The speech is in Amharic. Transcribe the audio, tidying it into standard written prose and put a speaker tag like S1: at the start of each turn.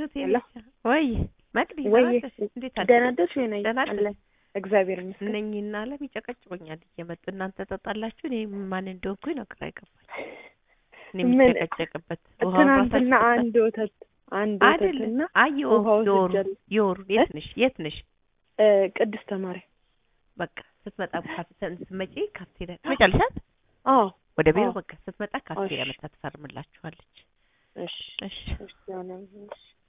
S1: ወይ መቅዲ
S2: እንዴት አደረሽ አለ እግዚአብሔር ይመስገን
S1: ነኝና ለሚጨቀጭቁኛል እየመጡ እናንተ ተጣላችሁ እኔ ማን እንደሆንኩኝ ነው ግራ ይገባኝ እኔ የሚጨቀጨቅበት
S2: ትናንትና አንድ ወተትና
S1: ውሃው ዮር የት ነሽ
S2: ቅድስተ ማርያም
S1: በቃ ስትመጣ ስትመጪ ካፍቴሪያ ትመጫለሽ
S2: አዎ
S1: ወደ ቢሮ በቃ ስትመጣ ካፍቴሪያ መጣ ትፈርምላችኋለች
S2: እሺ